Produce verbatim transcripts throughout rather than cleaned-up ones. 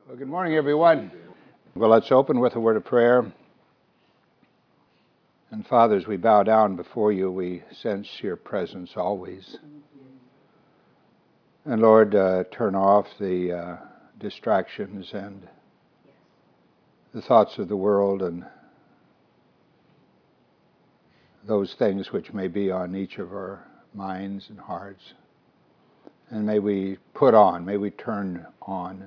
Well, good morning, everyone. Well, let's open with a word of prayer. And Father, as we bow down before you, we sense your presence always. And Lord, uh, turn off the uh, distractions and the thoughts of the world and those things which may be on each of our minds and hearts. And may we put on, may we turn on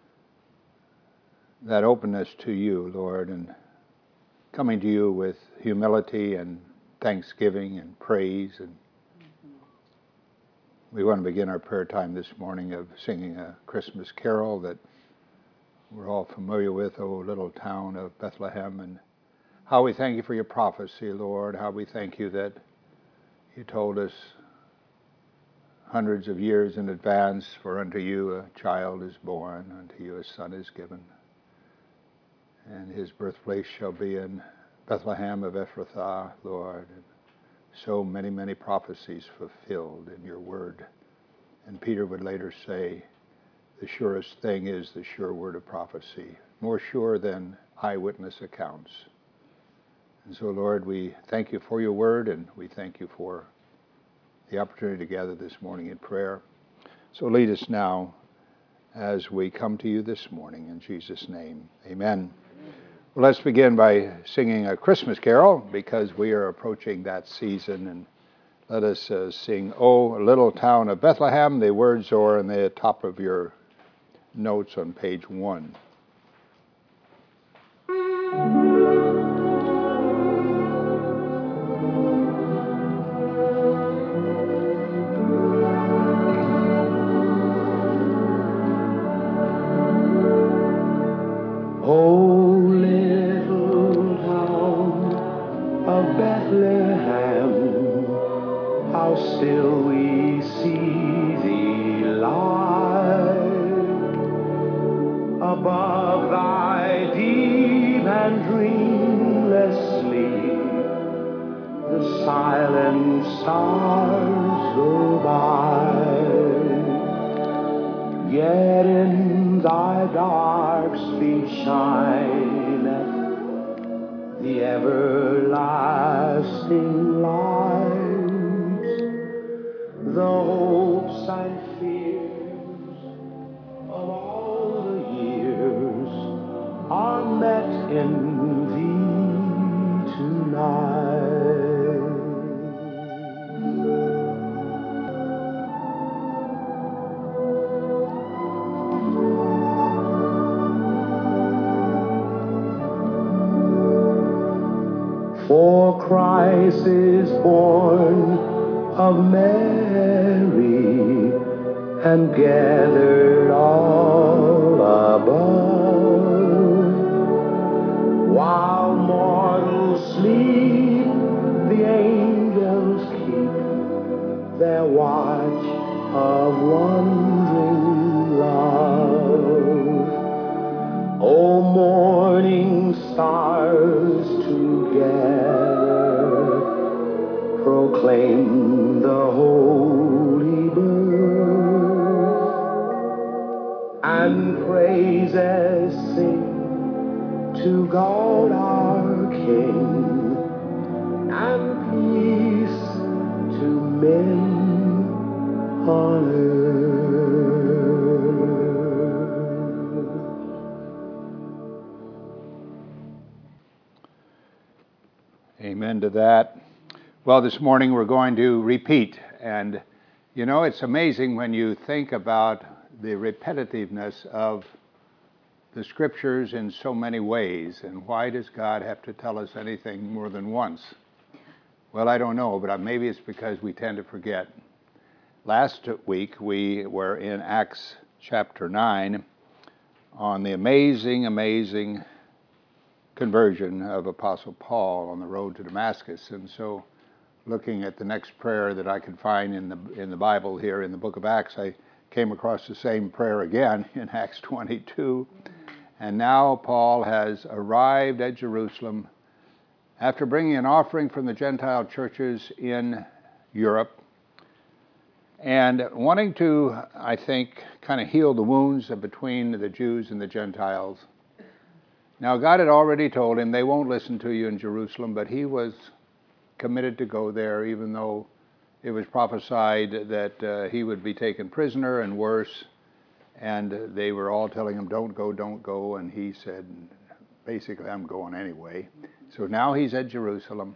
that openness to you, Lord, and coming to you with humility and thanksgiving and praise. And we want to begin our prayer time this morning of singing a Christmas carol that we're all familiar with, O little town of Bethlehem, and how we thank you for your prophecy, Lord, how we thank you that you told us hundreds of years in advance, for unto you a child is born, unto you a son is given, and his birthplace shall be in Bethlehem of Ephrathah, Lord. And so many, many prophecies fulfilled in your word. And Peter would later say, the surest thing is the sure word of prophecy, more sure than eyewitness accounts. And so, Lord, we thank you for your word, and we thank you for the opportunity to gather this morning in prayer. So lead us now as we come to you this morning. In Jesus' name, amen. Well, let's begin by singing a Christmas carol, because we are approaching that season. And let us uh, sing, O Little Town of Bethlehem. The words are on the top of your notes on page one. Still we see thee lie above thy deep and dreamless sleep. The silent stars go by, yet in thy dark street shineth the everlasting light. The hopes and fears of all the years are met in thee tonight. For Christ is born of Mary, and gathered all above. While mortals sleep, the angels keep their watch of wondering love. O morning stars together proclaim the holy birth, and praises sing to God our King, and peace to men on earth. Amen to that. Well, this morning we're going to repeat. And, you know, it's amazing when you think about the repetitiveness of the scriptures in so many ways. And why does God have to tell us anything more than once? Well, I don't know, but maybe it's because we tend to forget. Last week we were in Acts chapter nine on the amazing, amazing conversion of Apostle Paul on the road to Damascus. And so looking at the next prayer that I could find in the in the Bible here in the book of Acts, I came across the same prayer again in Acts twenty-two. And now Paul has arrived at Jerusalem after bringing an offering from the Gentile churches in Europe and wanting to, I think, kind of heal the wounds between the Jews and the Gentiles. Now, God had already told him, they won't listen to you in Jerusalem, but he was committed to go there, even though it was prophesied that uh, he would be taken prisoner and worse. And they were all telling him, don't go, don't go. And he said, basically, I'm going anyway. So now he's at Jerusalem.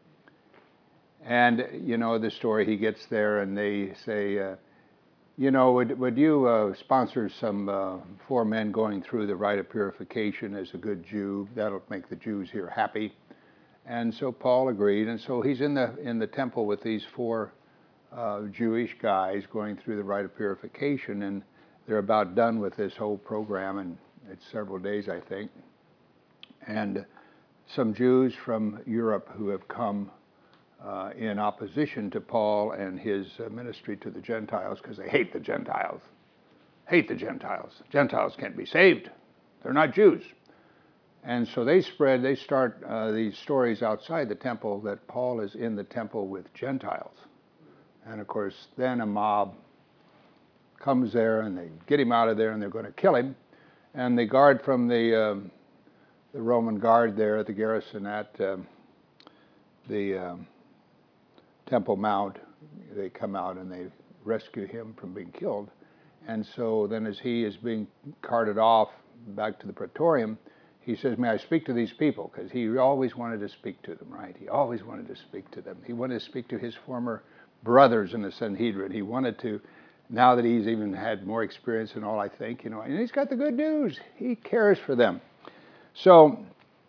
And, you know, the story, he gets there and they say, uh, you know, would, would you uh, sponsor some uh, four men going through the rite of purification as a good Jew? That'll make the Jews here happy. And so Paul agreed. And so he's in the, in the temple with these four uh, Jewish guys going through the rite of purification. And they're about done with this whole program, and it's several days, I think. And some Jews from Europe who have come uh, in opposition to Paul and his uh, ministry to the Gentiles, because they hate the Gentiles. Hate the Gentiles. Gentiles can't be saved. They're not Jews. And so they spread, they start uh, these stories outside the temple that Paul is in the temple with Gentiles. And of course, then a mob comes there and they get him out of there and they're going to kill him. And the guard from the um, the Roman guard there at the garrison at um, the um, Temple Mount, they come out and they rescue him from being killed. And so then as he is being carted off back to the Praetorium, he says, may I speak to these people? Because he always wanted to speak to them, right? He always wanted to speak to them. He wanted to speak to his former brothers in the Sanhedrin. He wanted to, now that he's even had more experience and all, I think, you know, and he's got the good news. He cares for them. So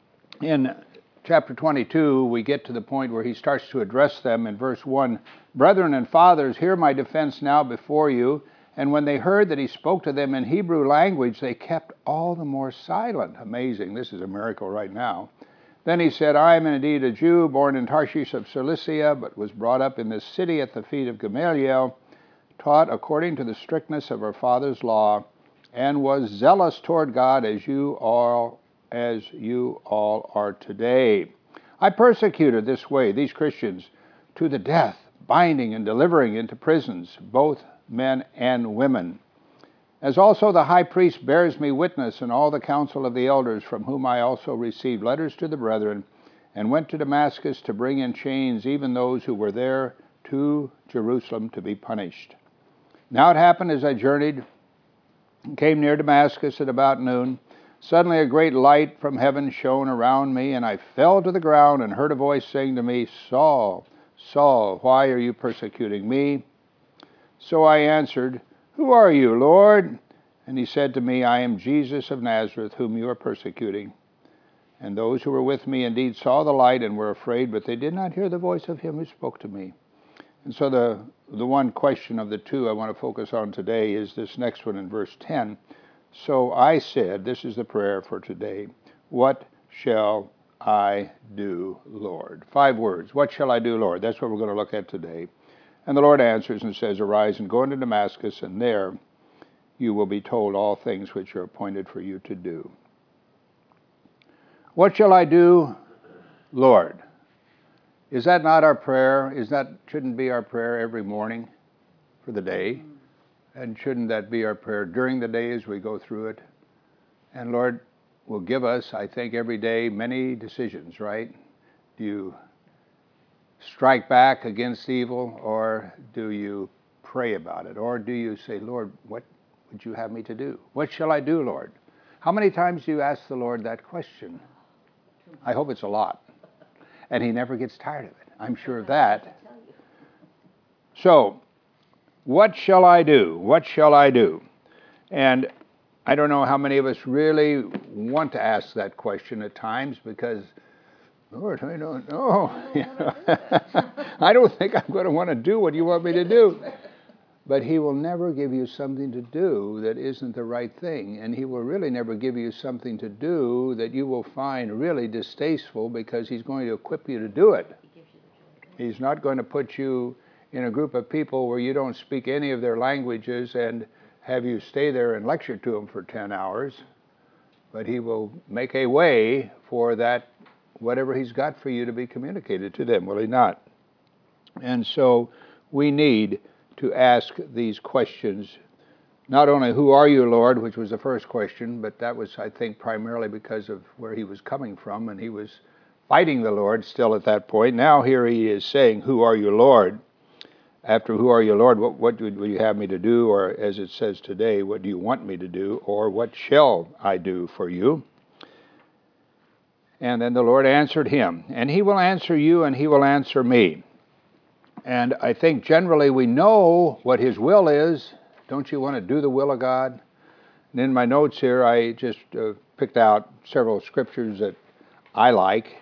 in chapter twenty-two, we get to the point where he starts to address them in verse one. Brethren and fathers, hear my defense now before you. And when they heard that he spoke to them in Hebrew language, they kept all the more silent. Amazing. This is a miracle right now. Then he said, I am indeed a Jew, born in Tarshish of Cilicia, but was brought up in this city at the feet of Gamaliel, taught according to the strictness of our father's law, and was zealous toward God as you all, as you all are today. I persecuted this way these Christians to the death, binding and delivering into prisons both men and women. As also the high priest bears me witness, and all the council of the elders, from whom I also received letters to the brethren, and went to Damascus to bring in chains even those who were there to Jerusalem to be punished. Now it happened as I journeyed and came near Damascus at about noon, suddenly a great light from heaven shone around me, and I fell to the ground and heard a voice saying to me, Saul, Saul, why are you persecuting me? So I answered, Who are you, Lord? And he said to me, I am Jesus of Nazareth, whom you are persecuting. And those who were with me indeed saw the light and were afraid, but they did not hear the voice of him who spoke to me. And so the, the one question of the two I want to focus on today is this next one in verse ten. So I said, this is the prayer for today, what shall I do, Lord? Five words. What shall I do, Lord? That's what we're going to look at today. And the Lord answers and says, Arise and go into Damascus, and there you will be told all things which are appointed for you to do. What shall I do, Lord? Is that not our prayer? Is that shouldn't be our prayer every morning for the day? And shouldn't that be our prayer during the day as we go through it? And Lord will give us, I think, every day many decisions, right? Do you strike back against evil, or do you pray about it? Or do you say, Lord, what would you have me to do? What shall I do, Lord? How many times do you ask the Lord that question? I hope it's a lot. And he never gets tired of it. I'm sure of that. So, what shall I do? What shall I do? And I don't know how many of us really want to ask that question at times, because Lord, I don't know. You know, I don't think I'm going to want to do what you want me to do. But he will never give you something to do that isn't the right thing. And he will really never give you something to do that you will find really distasteful, because he's going to equip you to do it. He's not going to put you in a group of people where you don't speak any of their languages and have you stay there and lecture to them for ten hours. But he will make a way for that, whatever he's got for you, to be communicated to them, will he not? And so we need to ask these questions. Not only, who are you, Lord, which was the first question, but that was, I think, primarily because of where he was coming from, and he was fighting the Lord still at that point. Now here he is saying, who are you, Lord? After who are you, Lord, what, what would you have me to do? Or as it says today, what do you want me to do? Or what shall I do for you? And then the Lord answered him, and he will answer you, and he will answer me. And I think generally we know what his will is. Don't you want to do the will of God? And in my notes here, I just uh, picked out several scriptures that I like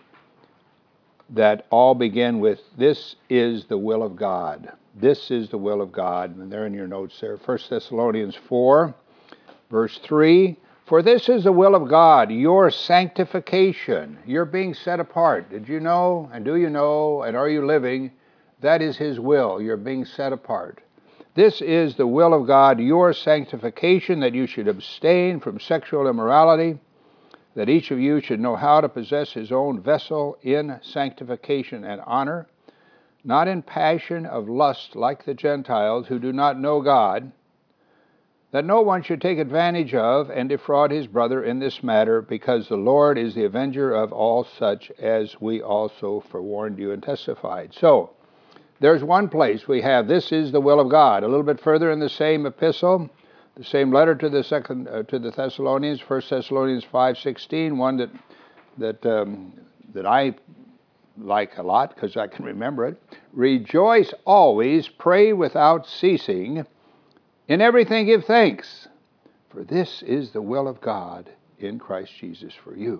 that all begin with, this is the will of God. This is the will of God. And they're in your notes there. First Thessalonians four, verse three. For this is the will of God, your sanctification. You're being set apart. Did you know, and do you know, and are you living? That is his will. You're being set apart. This is the will of God, your sanctification, that you should abstain from sexual immorality, that each of you should know how to possess his own vessel in sanctification and honor, not in passion of lust like the Gentiles who do not know God, that no one should take advantage of and defraud his brother in this matter, because the Lord is the avenger of all such, as we also forewarned you and testified. So, there's one place we have, this is the will of God. A little bit further in the same epistle, the same letter to the second uh, to the Thessalonians, First Thessalonians five sixteen, one that that um, that I like a lot because I can remember it. Rejoice always, pray without ceasing, in everything give thanks, for this is the will of God in Christ Jesus for you.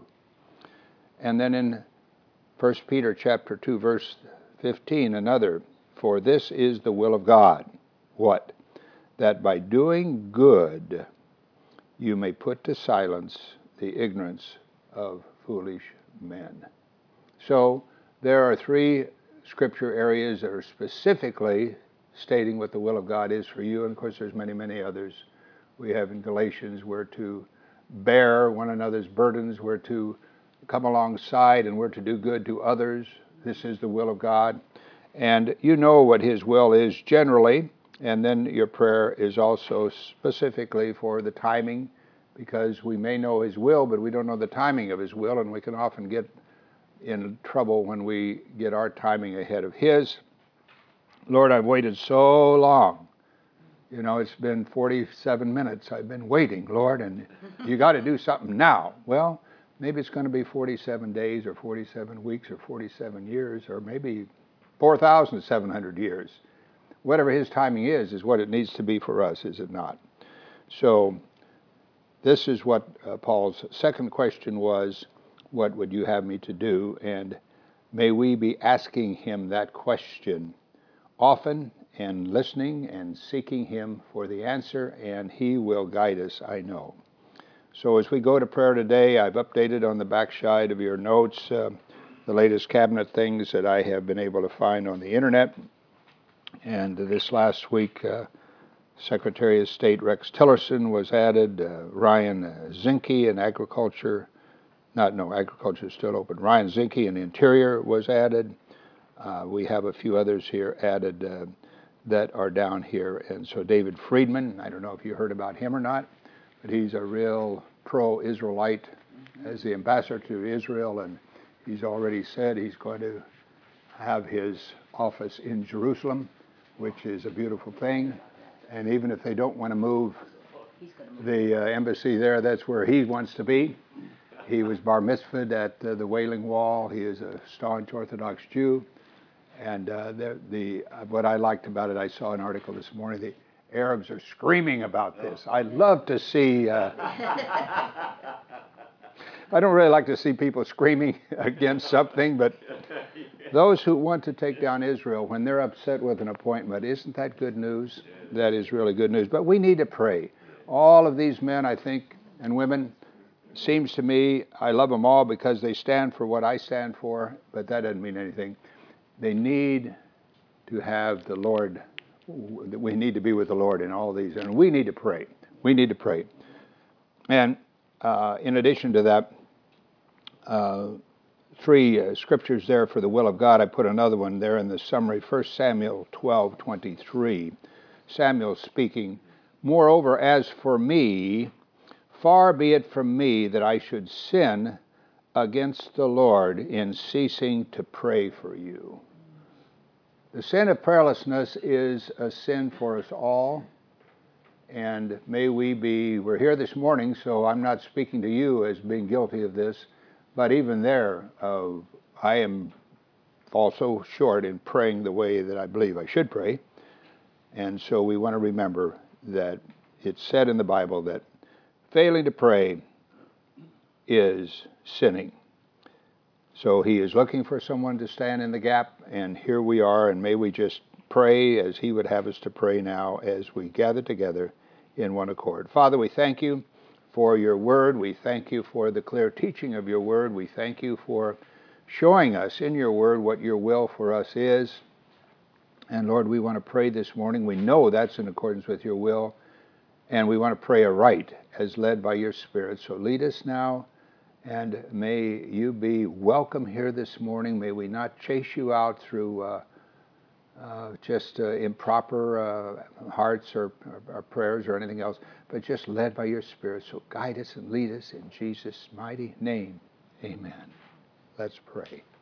And then in First Peter chapter two, verse fifteen, another, for this is the will of God. What? That by doing good you may put to silence the ignorance of foolish men. So there are three scripture areas that are specifically stating what the will of God is for you, and of course there's many, many others. We have in Galatians, we're to bear one another's burdens, we're to come alongside, and we're to do good to others. This is the will of God. And you know what his will is generally, and then your prayer is also specifically for the timing, because we may know his will, but we don't know the timing of his will, and we can often get in trouble when we get our timing ahead of his. Lord, I've waited so long. You know, it's been forty-seven minutes I've been waiting, Lord, and you got to do something now. Well, maybe it's going to be forty-seven days or forty-seven weeks or forty-seven years or maybe four thousand seven hundred years. Whatever his timing is, is what it needs to be for us, is it not? So this is what uh, Paul's second question was, what would you have me to do? And may we be asking him that question often and listening and seeking him for the answer, and he will guide us, I know. So as we go to prayer today, I've updated on the backside of your notes uh, the latest cabinet things that I have been able to find on the internet. And this last week, uh, Secretary of State Rex Tillerson was added, uh, Ryan Zinke in Agriculture, not, no, Agriculture is still open. Ryan Zinke in the Interior was added. Uh, we have a few others here added uh, that are down here. And so David Friedman, I don't know if you heard about him or not, but he's a real pro-Israelite as the ambassador to Israel, and he's already said he's going to have his office in Jerusalem, which is a beautiful thing. And even if they don't want to move the uh, embassy there, that's where he wants to be. He was bar mitzvahed at uh, the Wailing Wall. He is a staunch Orthodox Jew. And uh, the, the uh, what I liked about it, I saw an article this morning, the Arabs are screaming about this. I love to see, uh, I don't really like to see people screaming against something, but those who want to take down Israel, when they're upset with an appointment, isn't that good news? That is really good news. But we need to pray. All of these men, I think, and women, seems to me, I love them all because they stand for what I stand for, but that doesn't mean anything. They need to have the Lord, we need to be with the Lord in all these, and we need to pray. We need to pray. And uh, in addition to that, uh, three uh, scriptures there for the will of God. I put another one there in the summary, First Samuel twelve twenty-three. Samuel speaking, moreover, as for me, far be it from me that I should sin against the Lord in ceasing to pray for you. The sin of prayerlessness is a sin for us all, and may we be, we're here this morning, so I'm not speaking to you as being guilty of this, but even there, uh, I am fall so short in praying the way that I believe I should pray, and so we want to remember that it's said in the Bible that failing to pray is sinning. So he is looking for someone to stand in the gap, and here we are, and may we just pray as he would have us to pray now as we gather together in one accord. Father, we thank you for your word. We thank you for the clear teaching of your word. We thank you for showing us in your word what your will for us is. And Lord, we want to pray this morning. We know that's in accordance with your will, and we want to pray aright as led by your Spirit. So lead us now, and may you be welcome here this morning. May we not chase you out through uh, uh, just uh, improper uh, hearts or, or prayers or anything else, but just led by your Spirit. So guide us and lead us in Jesus' mighty name. Amen. Let's pray.